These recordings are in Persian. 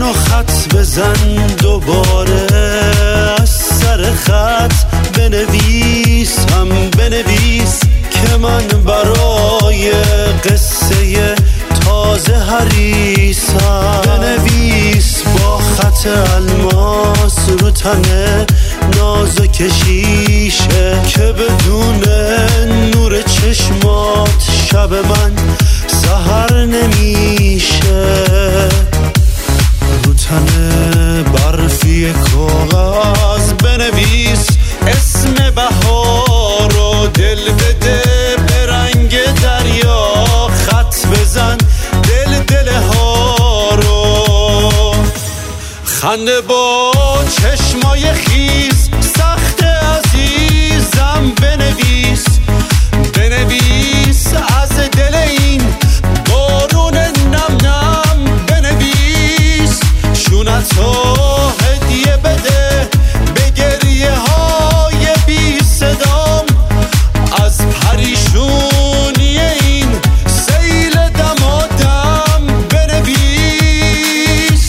منو خط بزن دوباره، از سر خط بنویس که من برای قصه تازه حریصم. بنویس با خط الماس رو تنه نازک شیشه که بدون نور چشمات شب من سحر نمیشه. رو تنه برفی کاغذ بنویس اسم بهار رو، دل بده به رنگ دریا، خط بزن دل ها رو. خنده با چشمای خیز سخت عزیزم بنویس از دل این بارون نم نم بنویس. شونتو هدیه بده به گریه های بی صدام، از پریشونی این سیل دمادم بنویس.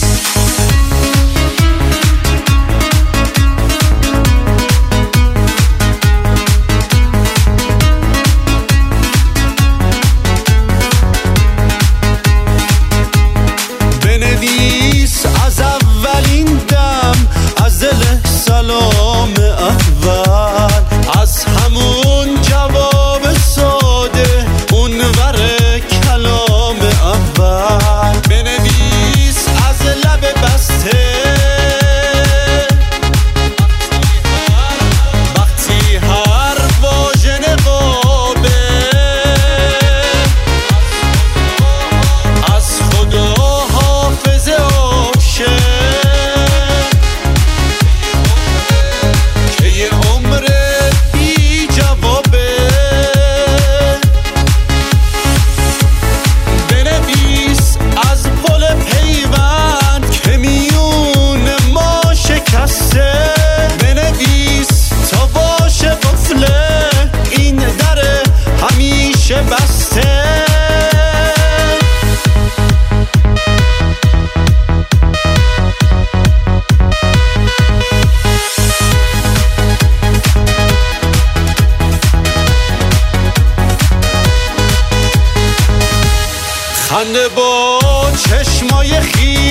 بنویس از اولین دم، از دل سلام اول، از همون جواب ساده اونور کلام اول. بنویس از لب بسته وقتی هر واژه نقابه، از خدا حافظ عاشق که یه عمر بی جوابه. بنویس از پل پیوند که میون ما شکسته، بنویس تا باشه قفله این در همیشه بسته. خنده با چشمای خیز